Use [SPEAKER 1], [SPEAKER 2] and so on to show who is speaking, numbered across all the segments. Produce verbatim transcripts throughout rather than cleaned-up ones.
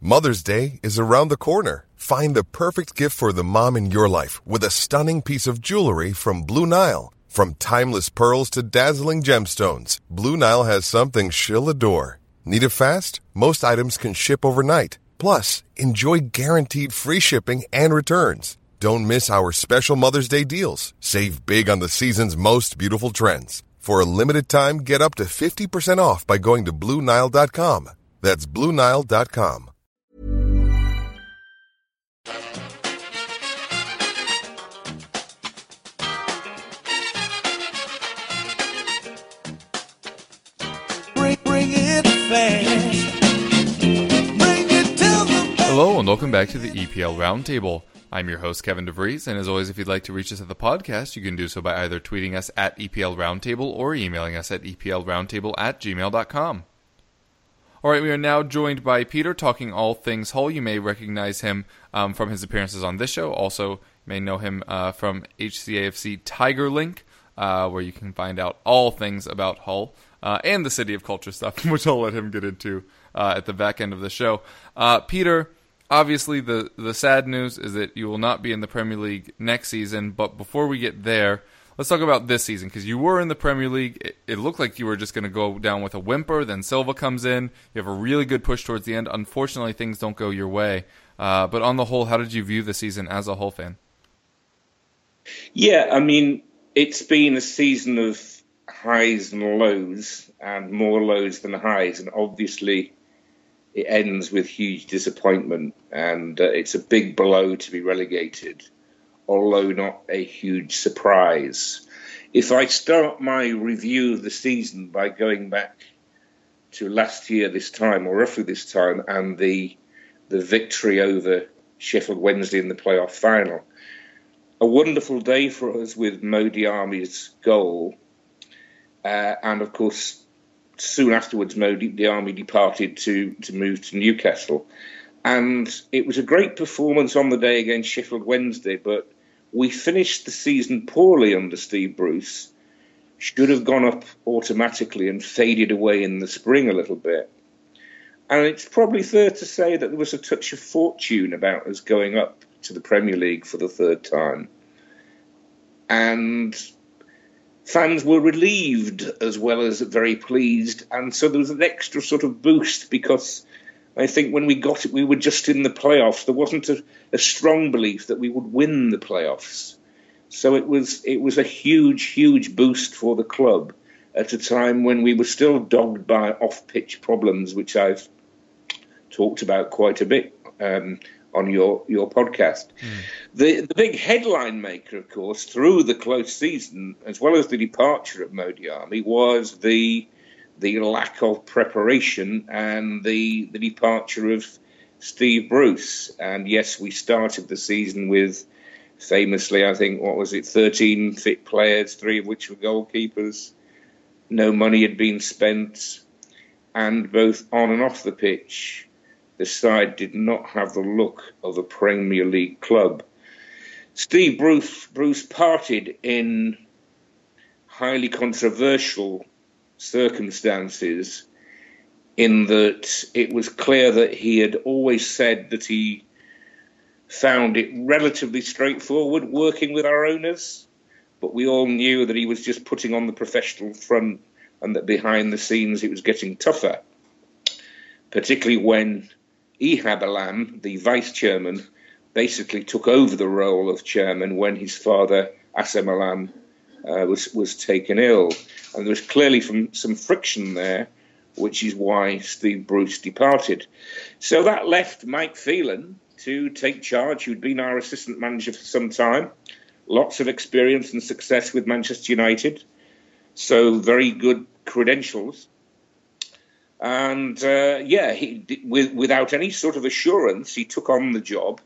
[SPEAKER 1] Mother's Day is around the corner. Find the perfect gift for the mom in your life with a stunning piece of jewelry from Blue Nile. From timeless pearls to dazzling gemstones, Blue Nile has something she'll adore. Need it fast? Most items can ship overnight. Plus, enjoy guaranteed free shipping and returns. Don't miss our special Mother's Day deals. Save big on the season's most beautiful trends. For a limited time, get up to fifty percent off by going to Blue Nile dot com. That's Blue Nile dot com.
[SPEAKER 2] Bring, bring it fast. Bring it to the...
[SPEAKER 3] Hello and welcome back to the E P L Roundtable. I'm your host, Kevin DeVries, and as always, if you'd like to reach us at the podcast, you can do so by either tweeting us at E P L Roundtable or emailing us at E P L Roundtable at gmail dot com. Alright, we are now joined by Peter talking all things Hull. You may recognize him um, from his appearances on this show. Also, you may know him uh, from H C A F C Tiger Link, uh, where you can find out all things about Hull uh, and the City of Culture stuff, which I'll let him get into uh, at the back end of the show. Uh, Peter... Obviously, the, the sad news is that you will not be in the Premier League next season, but before we get there, let's talk about this season, because you were in the Premier League. It, it looked like you were just going to go down with a whimper, then Silva comes in, you have a really good push towards the end. Unfortunately, things don't go your way. Uh, but on the whole, how did you view the season as a Hull fan?
[SPEAKER 4] Yeah, I mean, it's been a season of highs and lows, and more lows than highs, and obviously it ends with huge disappointment, and uh, it's a big blow to be relegated, although not a huge surprise. If I start my review of the season by going back to last year this time, or roughly this time, and the the victory over Sheffield Wednesday in the playoff final, a wonderful day for us with Mo Diarmi's goal, uh, and of course, soon afterwards, Mo Diarmi departed to, to move to Newcastle. And it was a great performance on the day against Sheffield Wednesday, but we finished the season poorly under Steve Bruce. Should have gone up automatically and faded away in the spring a little bit. And it's probably fair to say that there was a touch of fortune about us going up to the Premier League for the third time. And fans were relieved as well as very pleased, and so there was an extra sort of boost, because I think when we got it, we were just in the playoffs. There wasn't a, a strong belief that we would win the playoffs. So it was it was a huge, huge boost for the club at a time when we were still dogged by off-pitch problems, which I've talked about quite a bit um, on your, your podcast. Mm. The the big headline maker, of course, through the close season, as well as the departure of Mo Diarmi, was the the lack of preparation and the the departure of Steve Bruce. And yes, we started the season with, famously, I think, what was it, thirteen fit players, three of which were goalkeepers. No money had been spent, and both on and off the pitch, the side did not have the look of a Premier League club. Steve Bruce, Bruce parted in highly controversial circumstances, in that it was clear that he had always said that he found it relatively straightforward working with our owners, but we all knew that he was just putting on the professional front, and that behind the scenes it was getting tougher, particularly when Ihab Alam, the vice chairman, basically took over the role of chairman when his father, Assem Alam, uh, was, was taken ill. And there was clearly from some friction there, which is why Steve Bruce departed. So that left Mike Phelan to take charge, who'd been our assistant manager for some time. Lots of experience and success with Manchester United. So very good credentials. And, uh, yeah, he, with, without any sort of assurance, he took on the job.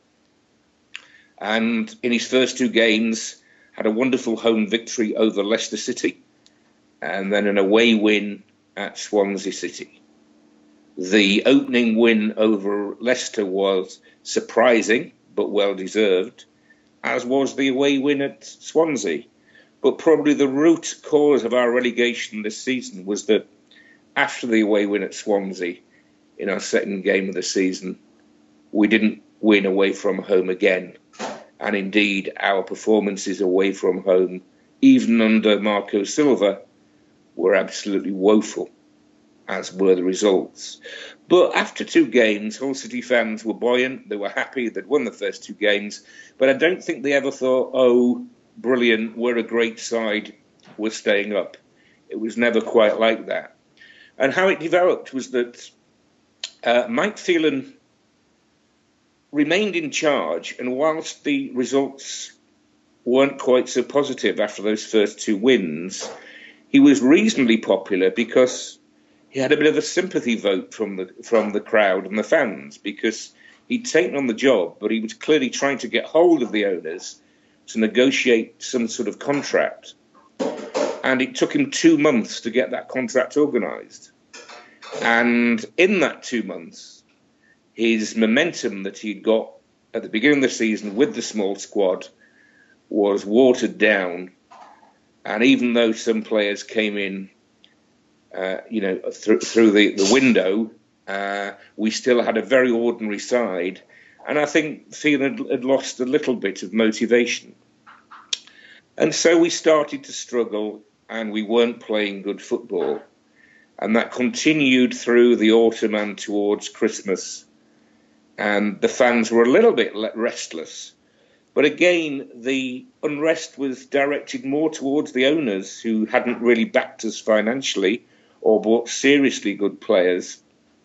[SPEAKER 4] And in his first two games, had a wonderful home victory over Leicester City, and then an away win at Swansea City. The opening win over Leicester was surprising, but well-deserved, as was the away win at Swansea. But probably the root cause of our relegation this season was that after the away win at Swansea, in our second game of the season, we didn't win away from home again. And indeed, our performances away from home, even under Marco Silva, were absolutely woeful, as were the results. But after two games, Hull City fans were buoyant. They were happy. They'd won the first two games. But I don't think they ever thought, oh, brilliant, we're a great side, we're staying up. It was never quite like that. And how it developed was that uh, Mike Phelan remained in charge, and whilst the results weren't quite so positive after those first two wins, he was reasonably popular because he had a bit of a sympathy vote from the from the crowd and the fans, because he'd taken on the job, but he was clearly trying to get hold of the owners to negotiate some sort of contract. And it took him two months to get that contract organised. And in that two months, his momentum that he'd got at the beginning of the season with the small squad was watered down. And even though some players came in, uh, you know, th- through the, the window, uh, we still had a very ordinary side. And I think Phelan had, had lost a little bit of motivation. And so we started to struggle, and we weren't playing good football. And that continued through the autumn and towards Christmas. And the fans were a little bit restless. But again, the unrest was directed more towards the owners, who hadn't really backed us financially or bought seriously good players.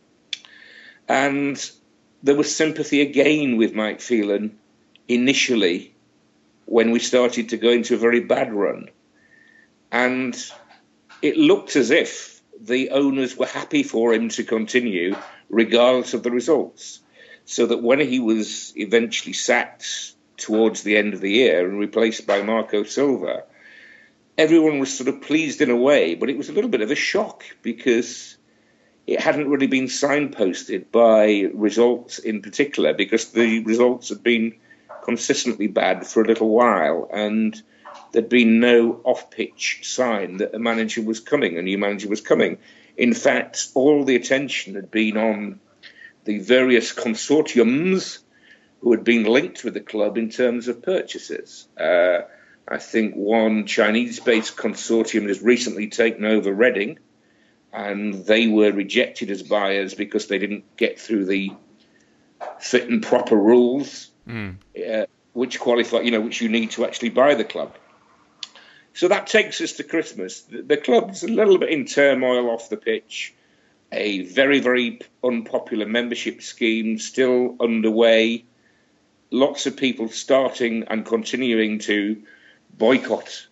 [SPEAKER 4] And there was sympathy again with Mike Phelan initially when we started to go into a very bad run. And it looked as if the owners were happy for him to continue regardless of the results. So that when he was eventually sacked towards the end of the year and replaced by Marco Silva, everyone was sort of pleased in a way, but it was a little bit of a shock because it hadn't really been signposted by results in particular, because the results had been consistently bad for a little while, and there'd been no off-pitch sign that a manager was coming, a new manager was coming. In fact, all the attention had been on the various consortiums who had been linked with the club in terms of purchases. Uh, I think one Chinese-based consortium has recently taken over Reading, and they were rejected as buyers because they didn't get through the fit and proper rules, mm. uh, which qualify, you know, which you need to actually buy the club. So that takes us to Christmas. The, the club's a little bit in turmoil off the pitch. A very, very unpopular membership scheme still underway. Lots of people starting and continuing to boycott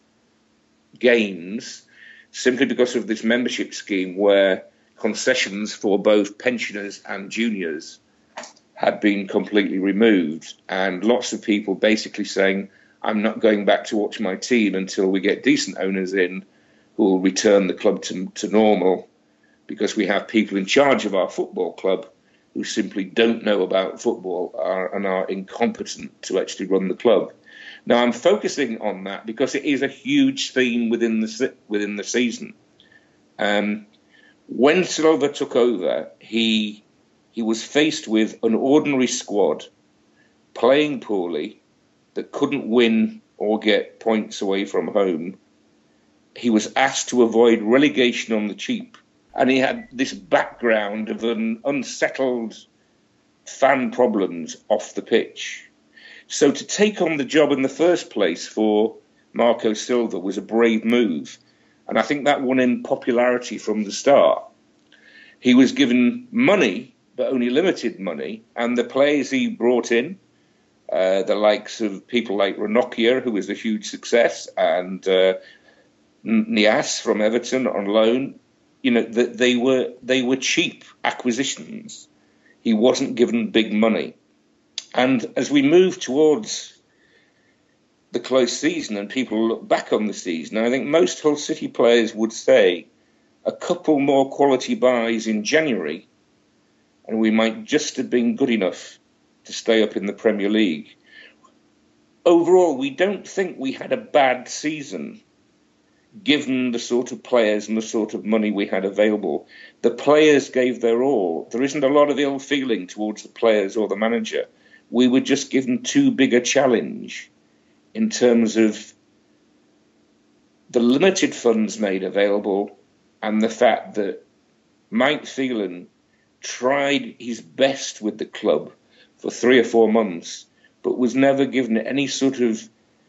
[SPEAKER 4] games simply because of this membership scheme where concessions for both pensioners and juniors had been completely removed. And lots of people basically saying, I'm not going back to watch my team until we get decent owners in who will return the club to, to normal, because we have people in charge of our football club who simply don't know about football are, and are incompetent to actually run the club. Now, I'm focusing on that because it is a huge theme within the within the season. Um, when Silva took over, he he was faced with an ordinary squad playing poorly that couldn't win or get points away from home. He was asked to avoid relegation on the cheap. And he had this background of an unsettled fan problems off the pitch. So to take on the job in the first place for Marco Silva was a brave move. And I think that won him popularity from the start. He was given money, but only limited money. And the players he brought in, uh, the likes of people like Ranocchia, who was a huge success, and uh, Niasse from Everton on loan, you know, that they were they were cheap acquisitions. He wasn't given big money. And as we move towards the close season and people look back on the season, I think most Hull City players would say a couple more quality buys in January and we might just have been good enough to stay up in the Premier League. Overall, we don't think we had a bad season. given the sort of players and the sort of money we had available. The players gave their all. There isn't a lot of ill feeling towards the players or the manager. We were just given too big a challenge in terms of the limited funds made available and the fact that Mike Phelan tried his best with the club for three or four months, but was never given any sort of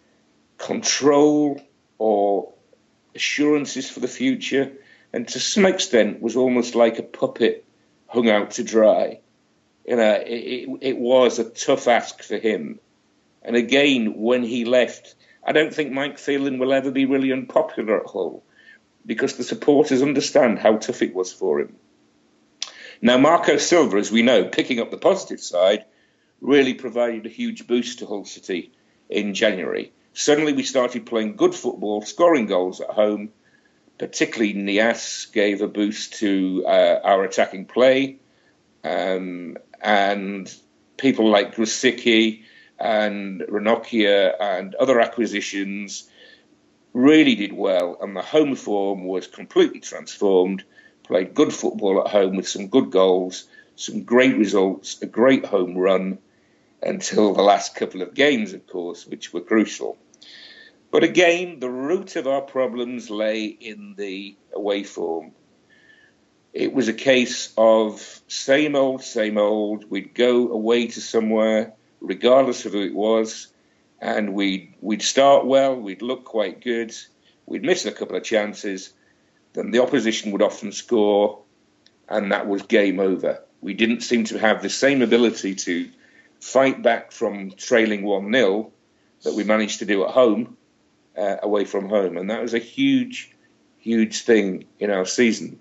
[SPEAKER 4] control or assurances for the future, and to some extent was almost like a puppet hung out to dry. You know, it, it, it was a tough ask for him. And again, when he left, I don't think Mike Phelan will ever be really unpopular at Hull, because the supporters understand how tough it was for him. Now, Marco Silva, as we know, picking up the positive side, really provided a huge boost to Hull City in January. Suddenly we started playing good football, scoring goals at home. Particularly Nias gave a boost to uh, our attacking play. Um, and people like Grusicki and Ranocchia and other acquisitions really did well. And the home form was completely transformed. Played good football at home with some good goals, some great results, a great home run, until the last couple of games, of course, which were crucial. But again, the root of our problems lay in the away form. It was a case of same old, same old. We'd go away to somewhere, regardless of who it was, and we'd, we'd start well, we'd look quite good, we'd miss a couple of chances, then the opposition would often score, and that was game over. We didn't seem to have the same ability to fight back from trailing one nil that we managed to do at home, uh, away from home. And that was a huge, huge thing in our season.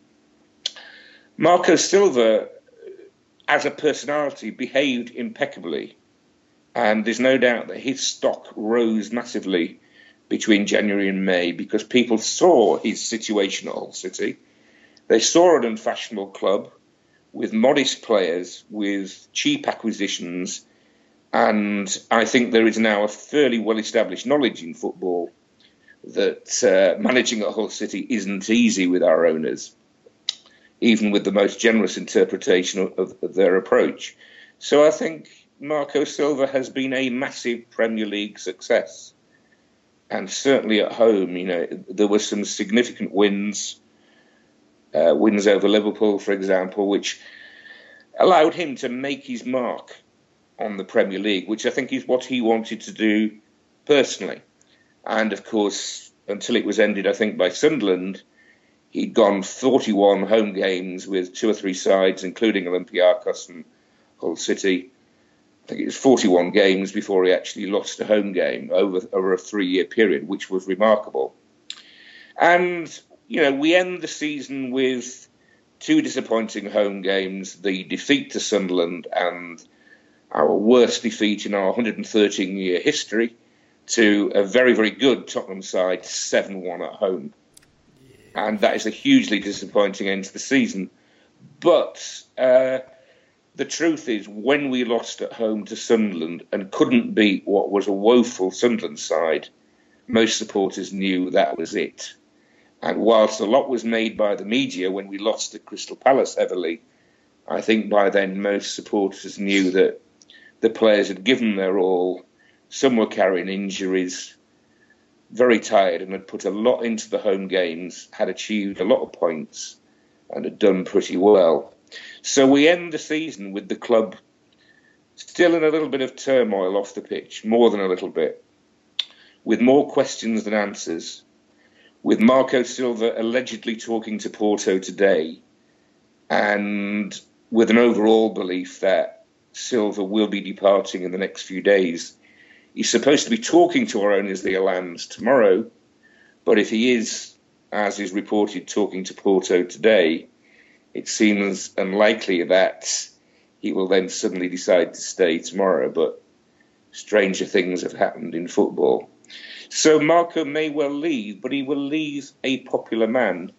[SPEAKER 4] Marco Silva, as a personality, behaved impeccably. And there's no doubt that his stock rose massively between January and May because people saw his situation at Hull City. They saw an unfashionable club with modest players, with cheap acquisitions, and I think there is now a fairly well-established knowledge in football that uh, managing at Hull City isn't easy with our owners, even with the most generous interpretation of, of their approach. So I think Marco Silva has been a massive Premier League success. And certainly at home, you know, there were some significant wins, uh, wins over Liverpool, for example, which allowed him to make his mark on the Premier League, which I think is what he wanted to do personally. And of course, until it was ended, I think, by Sunderland, he'd gone forty-one home games with two or three sides, including Olympiacos and Hull City. I think it was forty-one games before he actually lost a home game over, over a three-year period, which was remarkable. And, you know, we end the season with two disappointing home games, the defeat to Sunderland and our worst defeat in our one hundred thirteen-year history, to a very, very good Tottenham side, seven one at home. Yeah. And that is a hugely disappointing end to the season. But uh, the truth is, when we lost at home to Sunderland and couldn't beat what was a woeful Sunderland side, most supporters knew that was it. And whilst a lot was made by the media when we lost to Crystal Palace heavily, I think by then most supporters knew that the players had given their all. Some were carrying injuries, very tired, and had put a lot into the home games, had achieved a lot of points, and had done pretty well. So we end the season with the club still in a little bit of turmoil off the pitch, more than a little bit, with more questions than answers, with Marco Silva allegedly talking to Porto today, and with an overall belief that Silva will be departing in the next few days. He's supposed to be talking to our owners, the Alans, tomorrow, but if he is, as is reported, talking to Porto today, it seems unlikely that he will then suddenly decide to stay tomorrow, but stranger things have happened in football. So Marco may well leave, but he will leave a popular man,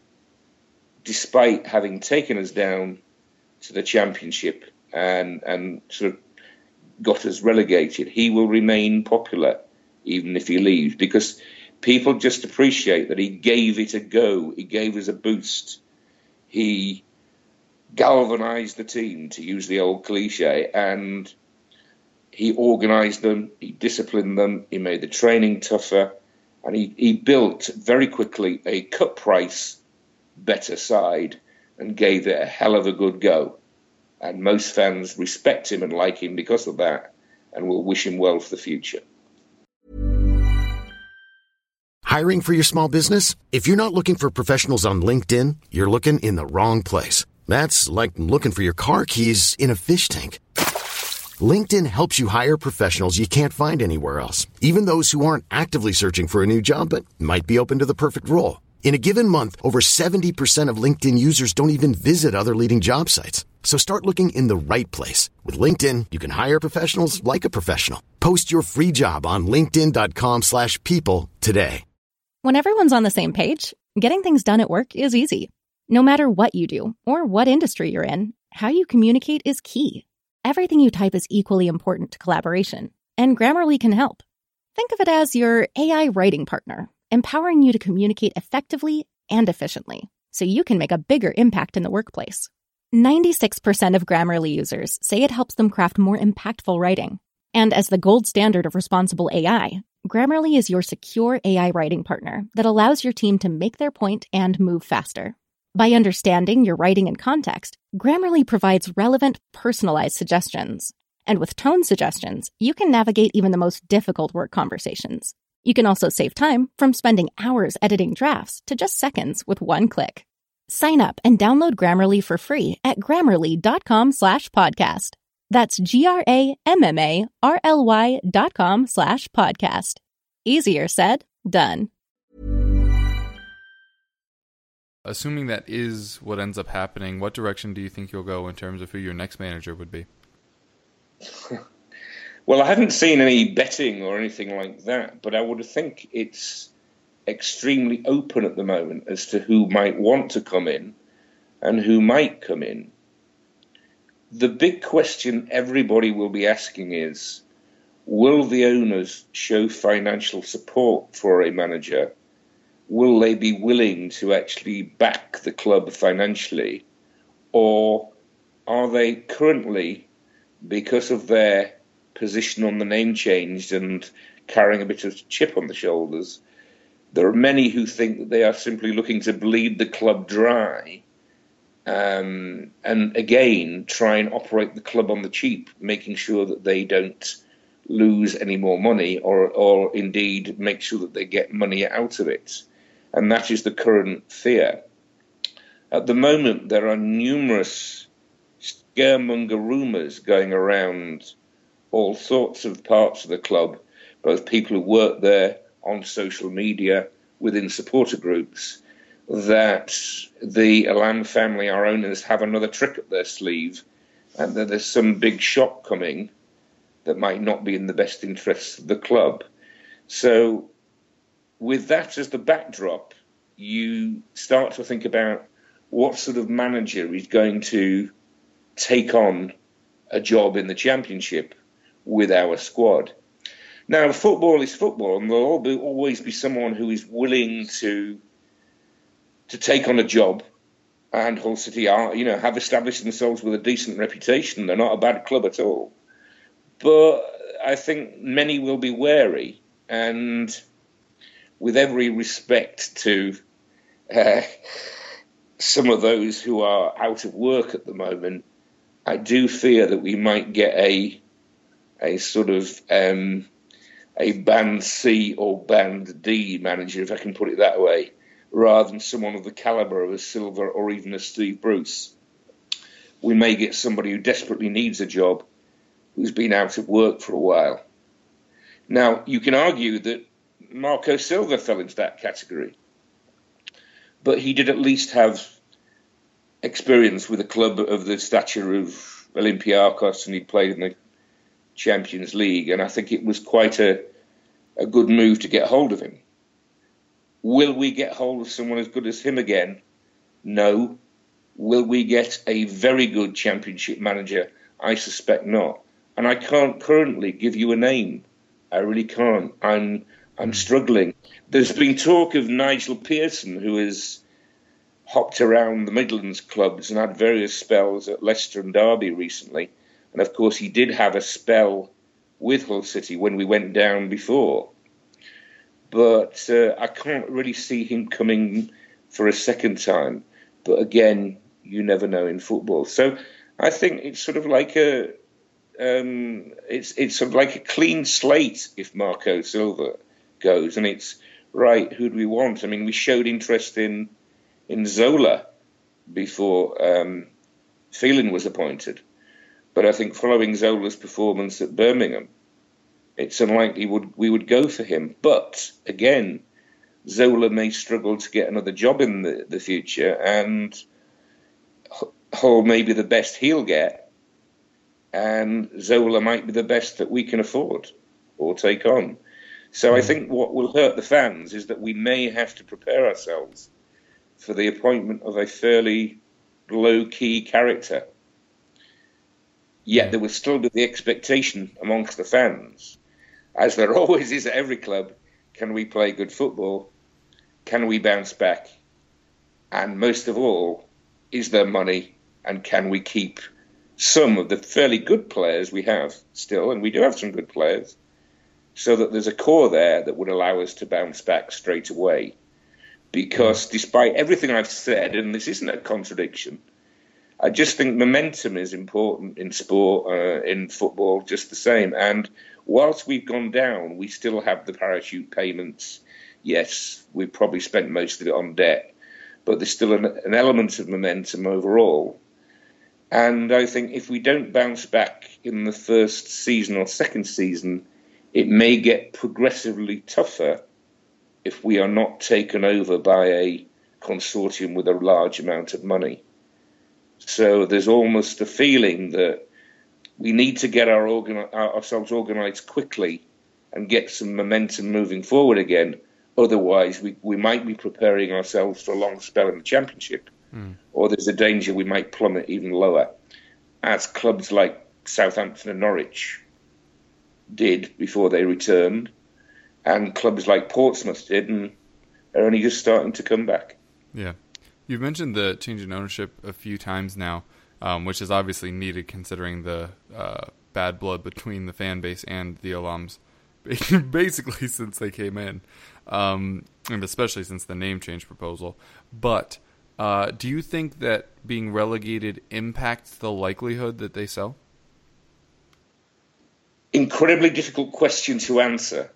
[SPEAKER 4] despite having taken us down to the Championship and, and sort of got us relegated. He will remain popular, even if he leaves, because people just appreciate that he gave it a go. He gave us a boost. He galvanized the team, to use the old cliche, and he organized them, he disciplined them, he made the training tougher, and he, he built very quickly a cut price better side and gave it a hell of a good go. And most fans respect him and like him because of that, and will wish him well for the future.
[SPEAKER 5] Hiring for your small business? If you're not looking for professionals on LinkedIn, you're looking in the wrong place. That's like looking for your car keys in a fish tank. LinkedIn helps you hire professionals you can't find anywhere else, even those who aren't actively searching for a new job but might be open to the perfect role. In a given month, over seventy percent of LinkedIn users don't even visit other leading job sites. So start looking in the right place. With LinkedIn, you can hire professionals like a professional. Post your free job on linkedin.com slash people today.
[SPEAKER 6] When everyone's on the same page, getting things done at work is easy. No matter what you do or what industry you're in, how you communicate is key. Everything you type is equally important to collaboration, and Grammarly can help. Think of it as your A I writing partner, empowering you to communicate effectively and efficiently, so you can make a bigger impact in the workplace. ninety-six percent of Grammarly users say it helps them craft more impactful writing. And as the gold standard of responsible A I, Grammarly is your secure A I writing partner that allows your team to make their point and move faster. By understanding your writing and context, Grammarly provides relevant, personalized suggestions. And with tone suggestions, you can navigate even the most difficult work conversations. You can also save time from spending hours editing drafts to just seconds with one click. Sign up and download Grammarly for free at grammarly.com slash podcast. That's G-R-A-M-M-A-R-L-Y dot com slash podcast. Easier said, done.
[SPEAKER 3] Assuming that is what ends up happening, what direction do you think you'll go in terms of who your next manager would be?
[SPEAKER 4] Well, I haven't seen any betting or anything like that, but I would think it's extremely open at the moment as to who might want to come in and who might come in. The big question everybody will be asking is, will the owners show financial support for a manager? Will they be willing to actually back the club financially? Or are they currently, because of their position on the name change and carrying a bit of chip on the shoulders, there are many who think that they are simply looking to bleed the club dry um, and again try and operate the club on the cheap, making sure that they don't lose any more money or, or indeed make sure that they get money out of it. And that is the current fear. At the moment, there are numerous scaremonger rumours going around all sorts of parts of the club, both people who work there, on social media, within supporter groups, that the Elan family, our owners, have another trick up their sleeve and that there's some big shock coming that might not be in the best interests of the club. So with that as the backdrop, you start to think about what sort of manager is going to take on a job in the Championship with our squad. Now, football is football, and there'll always be someone who is willing to to take on a job. And Hull City are, you know, have established themselves with a decent reputation. They're not a bad club at all. But I think many will be wary, and with every respect to uh, some of those who are out of work at the moment, I do fear that we might get a a sort of um, a Band C or Band D manager, if I can put it that way, rather than someone of the calibre of a Silver or even a Steve Bruce. We may get somebody who desperately needs a job, who's been out of work for a while. Now, you can argue that Marco Silva fell into that category, but he did at least have experience with a club of the stature of Olympiacos, and he played in the Champions League, and I think it was quite a, a good move to get hold of him. Will we get hold of someone as good as him again? No. Will we get a very good Championship manager? I suspect not. And I can't currently give you a name. I really can't. I'm I'm mm. struggling. There's been talk of Nigel Pearson, who has hopped around the Midlands clubs and had various spells at Leicester and Derby recently. And of course, he did have a spell with Hull City when we went down before. But uh, I can't really see him coming for a second time. But again, you never know in football. So I think it's sort of like a um, it's it's sort of like a clean slate if Marco Silva goes, and it's right. Who do we want? I mean, we showed interest in in Zola before um, Phelan was appointed, but I think following Zola's performance at Birmingham, it's unlikely would we would go for him. But again, Zola may struggle to get another job in the, the future, and Hull may be the best he'll get, and Zola might be the best that we can afford or take on. So mm. I think what will hurt the fans is that we may have to prepare ourselves for the appointment of a fairly low-key character. Yet there will still be the expectation amongst the fans, as there always is at every club, can we play good football? Can we bounce back? And most of all, is there money? And can we keep some of the fairly good players we have still, and we do have some good players, so that there's a core there that would allow us to bounce back straight away? Because despite everything I've said, and this isn't a contradiction, I just think momentum is important in sport, uh, in football, just the same. And whilst we've gone down, we still have the parachute payments. Yes, we've probably spent most of it on debt, but there's still an, an element of momentum overall. And I think if we don't bounce back in the first season or second season, it may get progressively tougher if we are not taken over by a consortium with a large amount of money. So there's almost a feeling that we need to get our organi- ourselves organised quickly and get some momentum moving forward again. Otherwise, we, we might be preparing ourselves for a long spell in the Championship, mm. or there's a danger we might plummet even lower, as clubs like Southampton and Norwich did before they returned, and clubs like Portsmouth did, and are only just starting to come back.
[SPEAKER 3] Yeah. You've mentioned the change in ownership a few times now, um, which is obviously needed considering the uh, bad blood between the fan base and the alums, basically since they came in, um, and especially since the name change proposal. But uh, do you think that being relegated impacts the likelihood that they sell?
[SPEAKER 4] Incredibly difficult question to answer.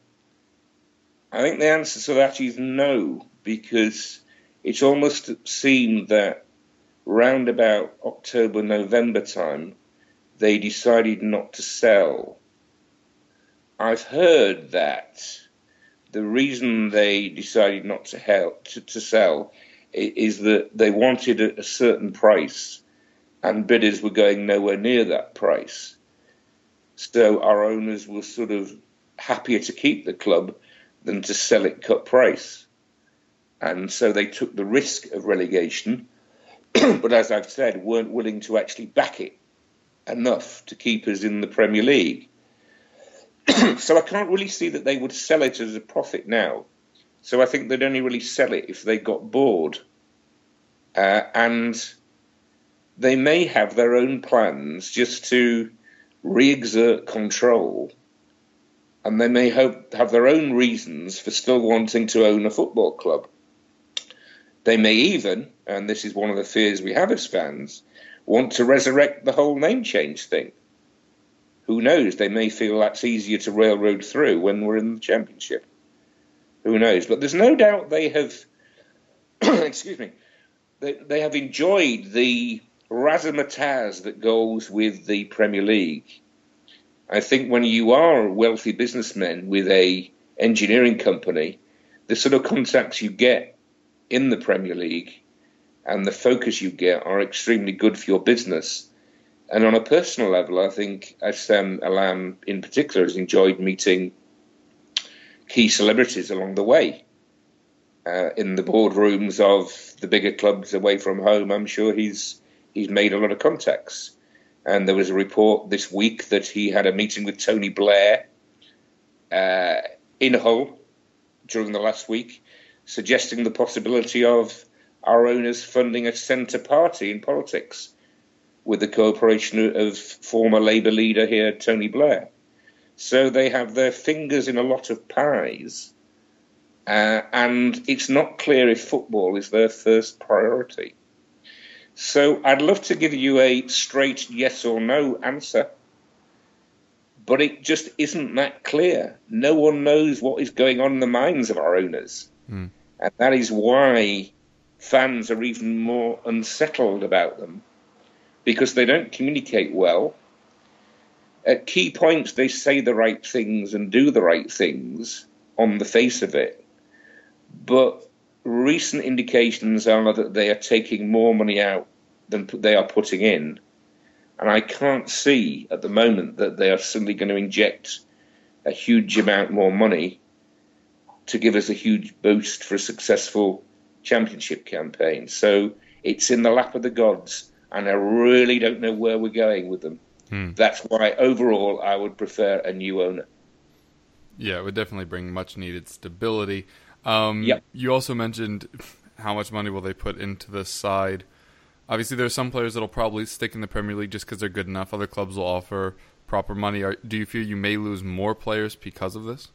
[SPEAKER 4] I think the answer to that is no, because it's almost seemed that round about October, November time, they decided not to sell. I've heard that the reason they decided not to, help, to, to sell is that they wanted a, a certain price and bidders were going nowhere near that price. So our owners were sort of happier to keep the club than to sell it cut price. And so they took the risk of relegation, but as I've said, weren't willing to actually back it enough to keep us in the Premier League. So I can't really see that they would sell it as a profit now. So I think they'd only really sell it if they got bored. Uh, and they may have their own plans just to re-exert control. And they may hope, have their own reasons for still wanting to own a football club. They may even, and this is one of the fears we have as fans, want to resurrect the whole name change thing. Who knows? They may feel that's easier to railroad through when we're in the Championship. Who knows? But there's no doubt they have, excuse me, they, they have enjoyed the razzmatazz that goes with the Premier League. I think when you are wealthy businessmen with a engineering company, the sort of contacts you get in the Premier League and the focus you get are extremely good for your business. And on a personal level, I think Assam Allam in particular has enjoyed meeting key celebrities along the way. Uh, in the boardrooms of the bigger clubs away from home, I'm sure he's he's made a lot of contacts. And there was a report this week that he had a meeting with Tony Blair uh, in Hull during the last week, suggesting the possibility of our owners funding a centre party in politics with the cooperation of former Labour leader here, Tony Blair. So they have their fingers in a lot of pies, uh, and it's not clear if football is their first priority. So I'd love to give you a straight yes or no answer, but it just isn't that clear. No one knows what is going on in the minds of our owners. Mm. And that is why fans are even more unsettled about them, because they don't communicate well. At key points, they say the right things and do the right things on the face of it. But recent indications are that they are taking more money out than they are putting in. And I can't see at the moment that they are suddenly going to inject a huge amount more money to give us a huge boost for a successful championship campaign. So it's in the lap of the gods, and I really don't know where we're going with them. Hmm. That's why overall I would prefer a new owner.
[SPEAKER 3] Yeah, it would definitely bring much needed stability. Um, yep. You also mentioned how much money will they put into this side. Obviously, there are some players that will probably stick in the Premier League just because they're good enough. Other clubs will offer proper money. Are, do you feel you may lose more players because of this?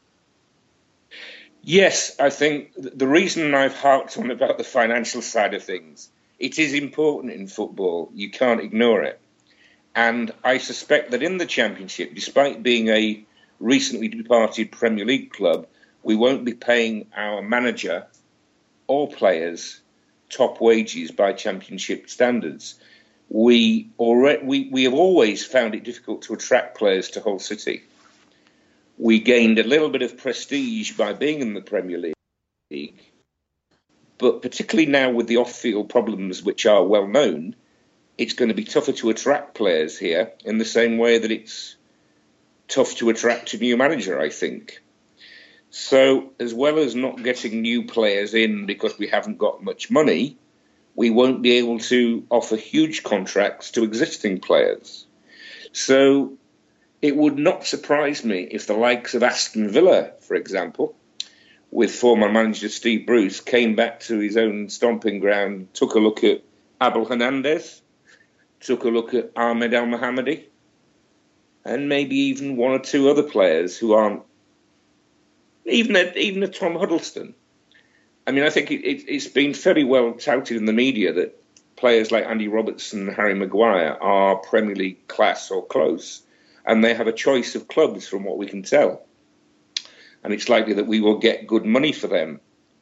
[SPEAKER 4] Yes, I think the reason I've harped on about the financial side of things, it is important in football. You can't ignore it. And I suspect that in the Championship, despite being a recently departed Premier League club, we won't be paying our manager or players top wages by Championship standards. We already, we, we have always found it difficult to attract players to Hull City. We gained a little bit of prestige by being in the Premier League, but particularly now with the off-field problems which are well known, it's going to be tougher to attract players here in the same way that it's tough to attract a new manager, I think. So as well as not getting new players in because we haven't got much money, we won't be able to offer huge contracts to existing players. So it would not surprise me if the likes of Aston Villa, for example, with former manager Steve Bruce, came back to his own stomping ground, took a look at Abel Hernandez, took a look at Ahmed El-Mohammadi, and maybe even one or two other players who aren't, even a, even a Tom Huddleston. I mean, I think it, it, it's been fairly well touted in the media that players like Andy Robertson and Harry Maguire are Premier League class or close, and they have a choice of clubs from what we can tell. And it's likely that we will get good money for them.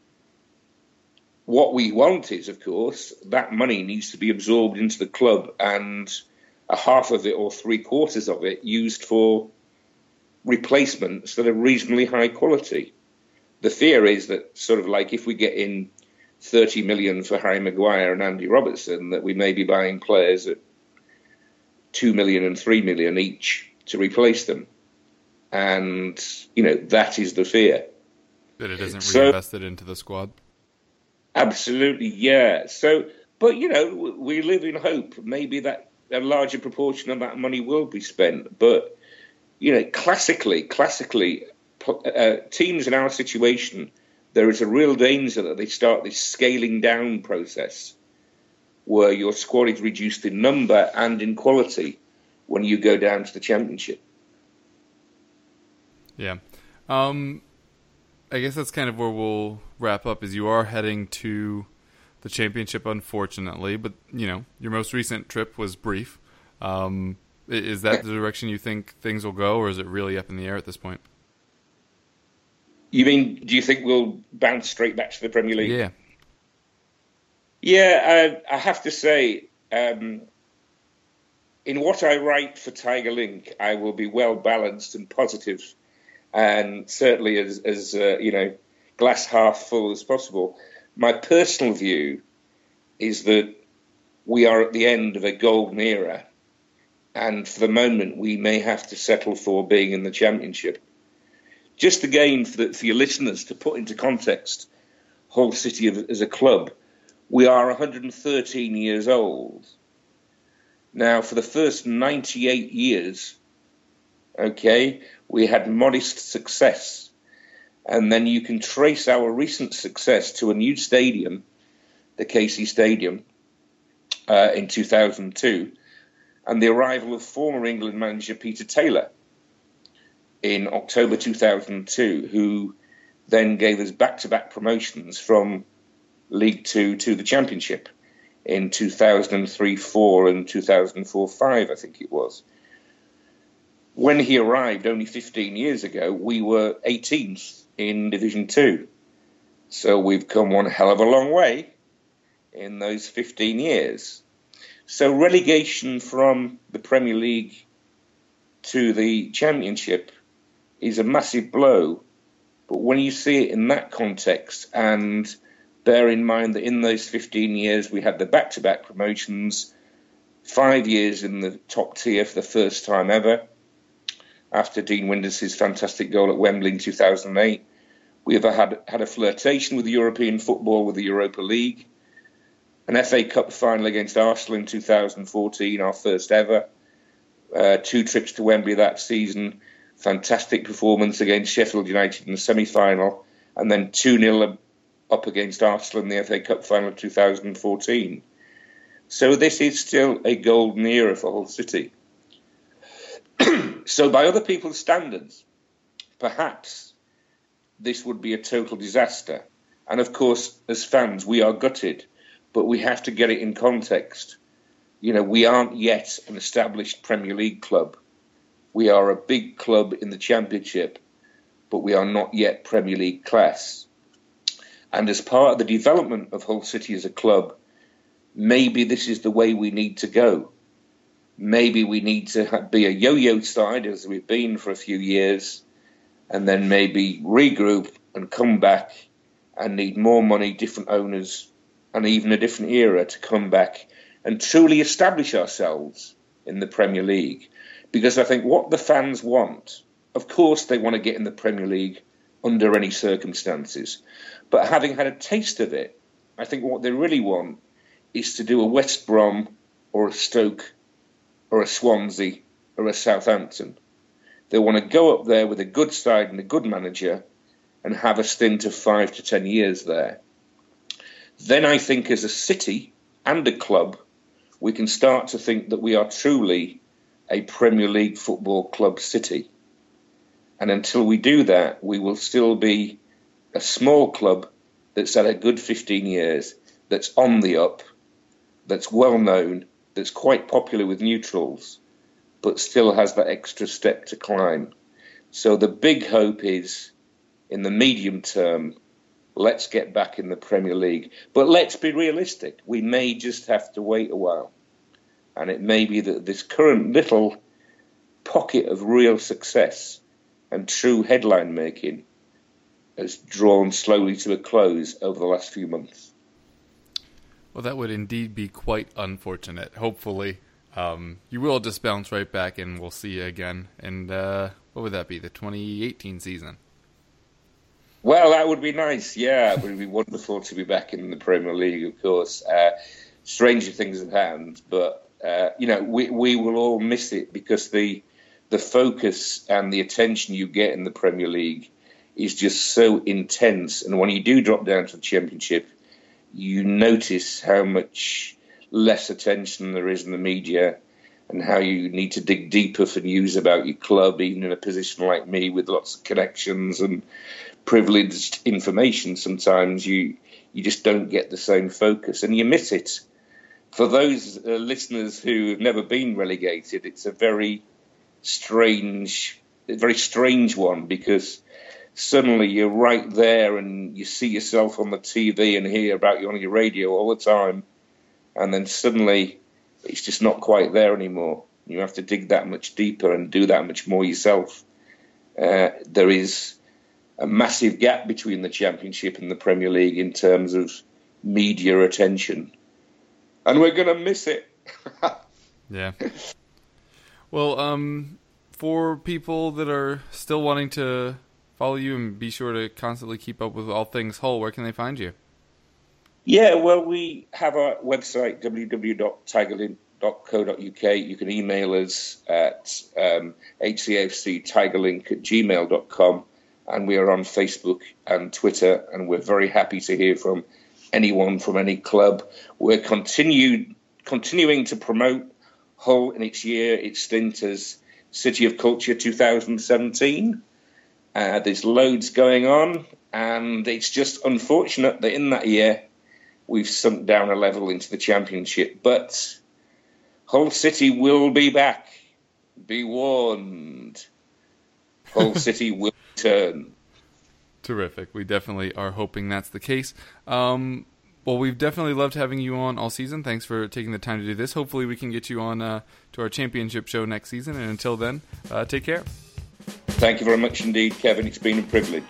[SPEAKER 4] What we want is, of course, that money needs to be absorbed into the club and a half of it or three quarters of it used for replacements that are reasonably high quality. The fear is that sort of like if we get in thirty million for Harry Maguire and Andy Robertson, that we may be buying players at two million and three million each to replace them. And, you know, that is the fear.
[SPEAKER 3] That it isn't
[SPEAKER 4] so,
[SPEAKER 3] reinvested into the squad?
[SPEAKER 4] Absolutely, yeah. So, but, you know, we live in hope. Maybe that a larger proportion of that money will be spent. But, you know, classically, classically, uh, teams in our situation, there is a real danger that they start this scaling down process where your squad is reduced in number and in quality when you go down to the Championship.
[SPEAKER 3] Yeah. Um, I guess that's kind of where we'll wrap up, is you are heading to the Championship, unfortunately, but, you know, your most recent trip was brief. Um, is that the direction you think things will go, or is it really up in the air at this point?
[SPEAKER 4] You mean, do you think we'll bounce straight back to the Premier League?
[SPEAKER 3] Yeah.
[SPEAKER 4] Yeah, I, I have to say, um, in what I write for Tiger Link, I will be well balanced and positive, and certainly as, as uh, you know, glass half full as possible. My personal view is that we are at the end of a golden era, and for the moment we may have to settle for being in the Championship. Just again, for, the, for your listeners, to put into context Hull City as a club, we are one hundred thirteen years old. Now, for the first ninety-eight years, okay, we had modest success. And then you can trace our recent success to a new stadium, the K C Stadium, uh, in two thousand two, and the arrival of former England manager Peter Taylor in October two thousand two, who then gave us back-to-back promotions from League Two to the Championship in two thousand three four and two thousand four five, I think it was. When he arrived only fifteen years ago, we were eighteenth in Division Two. So we've come one hell of a long way in those fifteen years. So relegation from the Premier League to the Championship is a massive blow. But when you see it in that context, and bear in mind that in those fifteen years we had the back-to-back promotions, five years in the top tier for the first time ever, after Dean Windass's fantastic goal at Wembley in two thousand eight. We have had, had a flirtation with European football with the Europa League, an F A Cup final against Arsenal in two thousand fourteen, our first ever, uh, two trips to Wembley that season, fantastic performance against Sheffield United in the semi-final, and then two nil up against Arsenal in the F A Cup final of two thousand fourteen. So this is still a golden era for Hull City. So by other people's standards, perhaps this would be a total disaster. And of course, as fans, we are gutted, but we have to get it in context. You know, we aren't yet an established Premier League club. We are a big club in the Championship, but we are not yet Premier League class. And as part of the development of Hull City as a club, maybe this is the way we need to go. Maybe we need to be a yo-yo side, as we've been for a few years, and then maybe regroup and come back and need more money, different owners, and even a different era to come back and truly establish ourselves in the Premier League. Because I think what the fans want, of course they want to get in the Premier League under any circumstances, but having had a taste of it, I think what they really want is to do a West Brom or a Stoke or a Swansea or a Southampton. They want to go up there with a good side and a good manager and have a stint of five to ten years there. Then I think as a city and a club, we can start to think that we are truly a Premier League football club city. And until we do that, we will still be a small club that's had a good fifteen years, that's on the up, that's well known, that's quite popular with neutrals, but still has that extra step to climb. So the big hope is, in the medium term, let's get back in the Premier League. But let's be realistic. We may just have to wait a while. And it may be that this current little pocket of real success and true headline making has drawn slowly to a close over the last few months.
[SPEAKER 3] Well, that would indeed be quite unfortunate. Hopefully, um, you will just bounce right back and we'll see you again. And uh, what would that be, the twenty eighteen season?
[SPEAKER 4] Well, that would be nice, yeah. It would be wonderful to be back in the Premier League, of course. Uh, stranger things have happened, but, uh, you know, we, we will all miss it because the the focus and the attention you get in the Premier League is just so intense. And when you do drop down to the Championship, you notice how much less attention there is in the media and how you need to dig deeper for news about your club, even in a position like me with lots of connections and privileged information. Sometimes you you just don't get the same focus and you miss it. For those uh, listeners who have never been relegated, it's a very strange, a very strange one because suddenly you're right there and you see yourself on the T V and hear about you on your radio all the time. And then suddenly it's just not quite there anymore. You have to dig that much deeper and do that much more yourself. Uh, there is a massive gap between the Championship and the Premier League in terms of media attention. And we're going to miss it.
[SPEAKER 3] Yeah. Well, um, for people that are still wanting to follow you and be sure to constantly keep up with all things Hull, where can they find you?
[SPEAKER 4] Yeah, well, we have our website, w w w dot tigerlink dot co dot u k. You can email us at um, h c f c tigerlink at gmail dot com. and we are on Facebook and Twitter, and we're very happy to hear from anyone from any club. We're continued, continuing to promote Hull in its year, its stint as City of Culture two thousand seventeen. Uh, there's loads going on, and it's just unfortunate that in that year we've sunk down a level into the Championship. But Hull City will be back. Be warned. Hull City will return.
[SPEAKER 3] Terrific. We definitely are hoping that's the case. Um, well, we've definitely loved having you on all season. Thanks for taking the time to do this. Hopefully we can get you on uh, to our championship show next season. And until then, uh, take care.
[SPEAKER 4] Thank you very much indeed, Kevin. It's been a privilege.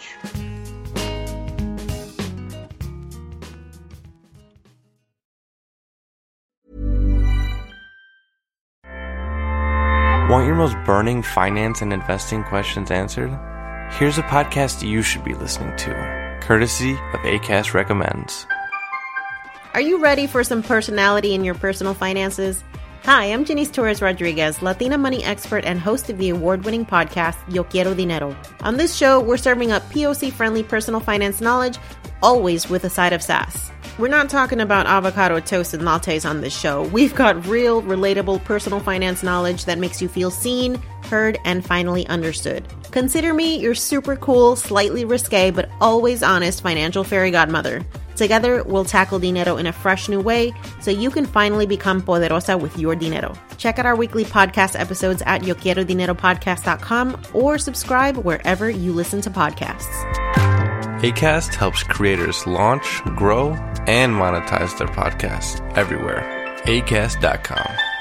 [SPEAKER 7] Want your most burning finance and investing questions answered? Here's a podcast you should be listening to, courtesy of Acast Recommends.
[SPEAKER 8] Are you ready for some personality in your personal finances? Hi, I'm Janice Torres Rodriguez, Latina money expert and host of the award-winning podcast, Yo Quiero Dinero. On this show, we're serving up P O C-friendly personal finance knowledge, always with a side of sass. We're not talking about avocado toast and lattes on this show. We've got real, relatable personal finance knowledge that makes you feel seen, heard, and finally understood. Consider me your super cool, slightly risque, but always honest financial fairy godmother. Together, we'll tackle dinero in a fresh new way so you can finally become poderosa with your dinero. Check out our weekly podcast episodes at yo quiero dinero podcast dot com or subscribe wherever you listen to podcasts.
[SPEAKER 7] Acast helps creators launch, grow, and monetize their podcasts everywhere. acast dot com.